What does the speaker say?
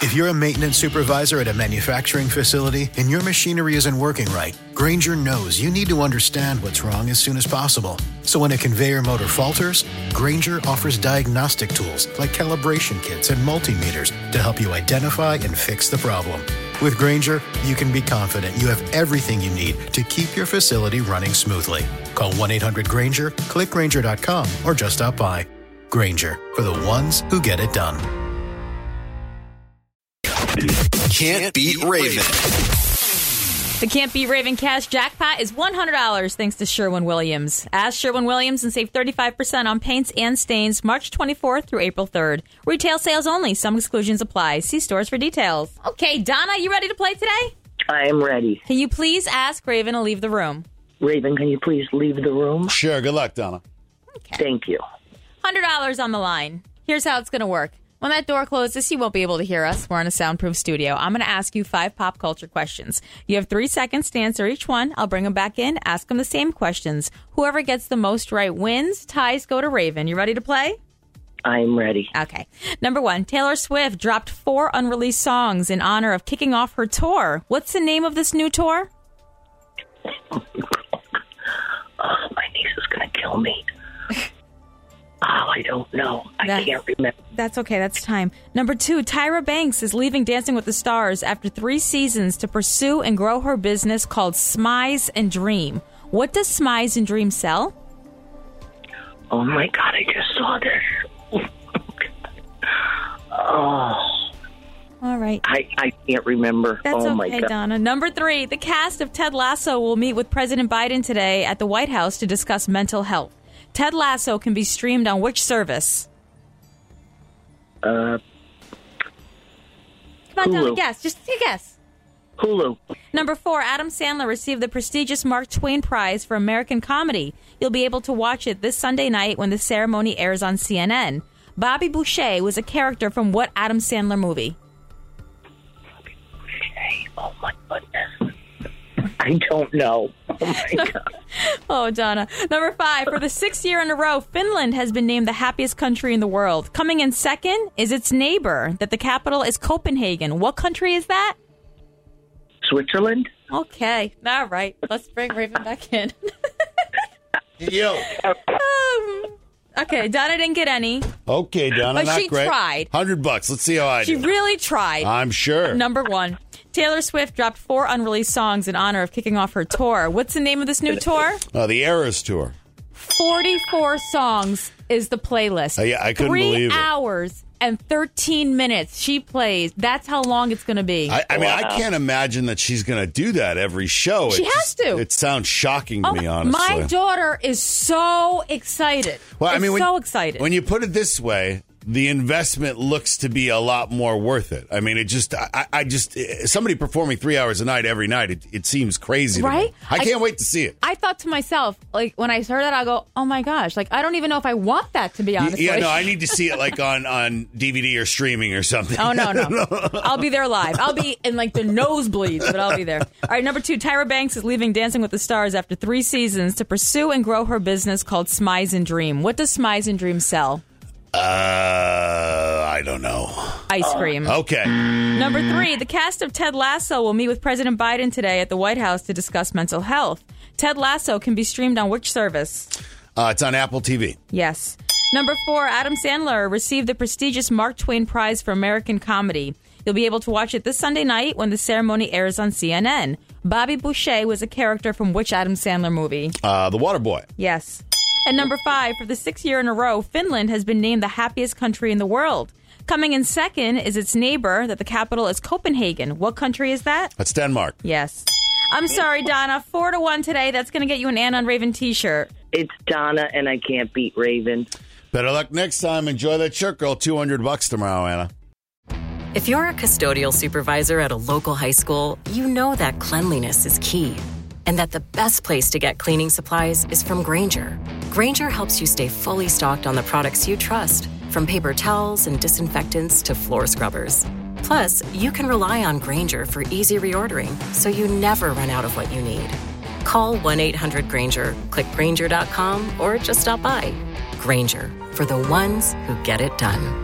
If you're a maintenance supervisor at a manufacturing facility and your machinery isn't working right, Grainger knows you need to understand what's wrong as soon as possible. So when a conveyor motor falters, Grainger offers diagnostic tools like calibration kits and multimeters to help you identify and fix the problem. With Grainger, you can be confident you have everything you need to keep your facility running smoothly. Call 1-800-GRAINGER, click Grainger.com, or just stop by. Grainger, for the ones who get it done. Can't Beat Raven. The Can't Beat Raven cash jackpot is $100 thanks to Sherwin-Williams. Ask Sherwin-Williams and save 35% on paints and stains March 24th through April 3rd. Retail sales only. Some exclusions apply. See stores for details. Okay, Donna, you ready to play today? I am ready. Can you please ask Raven to leave the room? Raven, can you please leave the room? Sure. Good luck, Donna. Okay. Thank you. $100 on the line. Here's how it's going to work. When that door closes, you won't be able to hear us. We're in a soundproof studio. I'm going to ask you 5 pop culture questions. You have 3 seconds to answer each one. I'll bring them back in, ask them the same questions. Whoever gets the most right wins. Ties go to Raven. You ready to play? I'm ready. Okay. Number 1, Taylor Swift dropped 4 unreleased songs in honor of kicking off her tour. What's the name of this new tour? Oh, my niece is going to kill me. I don't know. I can't remember. That's okay. That's time. Number 2, Tyra Banks is leaving Dancing with the Stars after 3 seasons to pursue and grow her business called Smize and Dream. What does Smize and Dream sell? Oh, my God. I just saw this. Oh. All right. I can't remember. That's my okay, God. Donna. Number 3, the cast of Ted Lasso will meet with President Biden today at the White House to discuss mental health. Ted Lasso can be streamed on which service? Come on, Donna, guess. Just take a guess. Hulu. Number 4, Adam Sandler received the prestigious Mark Twain Prize for American Comedy. You'll be able to watch it this Sunday night when the ceremony airs on CNN. Bobby Boucher was a character from what Adam Sandler movie? Bobby Boucher. Oh, my goodness. I don't know. Oh, my God. Oh, Donna. Number 5, for the 6th year in a row, Finland has been named the happiest country in the world. Coming in second is its neighbor, that the capital is Copenhagen. What country is that? Switzerland? Okay. All right. Let's bring Raven back in. Yo. Okay, Donna didn't get any. Okay, Donna, But not she great. tried. $100. Let's see how I She do. really tried. I'm sure. Number 1, Taylor Swift dropped 4 unreleased songs in honor of kicking off her tour. What's the name of this new tour? The Eras Tour. 44 songs is the playlist. Yeah, I couldn't believe it. 3 hours and 13 minutes she plays. That's how long it's going to be. I mean, I can't imagine that she's going to do that every show. She has to. It sounds shocking to me, honestly. My daughter is so excited. Well, I mean, so excited. When you put it this way, the investment looks to be a lot more worth it. I mean, it just, I just, somebody performing 3 hours a night every night, it seems crazy to Right? me. I can't wait to see it. I thought to myself, like, when I heard that, I go, oh my gosh, like, I don't even know if I want that, to be honest. Yeah, no, I need to see it like on DVD or streaming or something. Oh, no. I'll be there live. I'll be in like the nosebleeds, but I'll be there. All right, number 2, Tyra Banks is leaving Dancing with the Stars after 3 seasons to pursue and grow her business called Smize and Dream. What does Smize and Dream sell? I don't know. Ice cream. Okay. Number 3, the cast of Ted Lasso will meet with President Biden today at the White House to discuss mental health. Ted Lasso can be streamed on which service? It's on Apple TV. Yes. Number 4, Adam Sandler received the prestigious Mark Twain Prize for American Comedy. You'll be able to watch it this Sunday night when the ceremony airs on CNN. Bobby Boucher was a character from which Adam Sandler movie? The Waterboy. Yes. And number 5, for the 6th year in a row, Finland has been named the happiest country in the world. Coming in second is its neighbor, that the capital is Copenhagen. What country is that? That's Denmark. Yes. I'm sorry, Donna. 4-1 today. That's going to get you an Ann on Raven t-shirt. It's Donna, and I can't beat Raven. Better luck next time. Enjoy that shirt, girl. $200 tomorrow, Anna. If you're a custodial supervisor at a local high school, you know that cleanliness is key. And that the best place to get cleaning supplies is from Grainger. Grainger helps you stay fully stocked on the products you trust, from paper towels and disinfectants to floor scrubbers. Plus, you can rely on Grainger for easy reordering, so you never run out of what you need. Call 1-800-GRAINGER, click Grainger.com, or just stop by. Grainger, for the ones who get it done.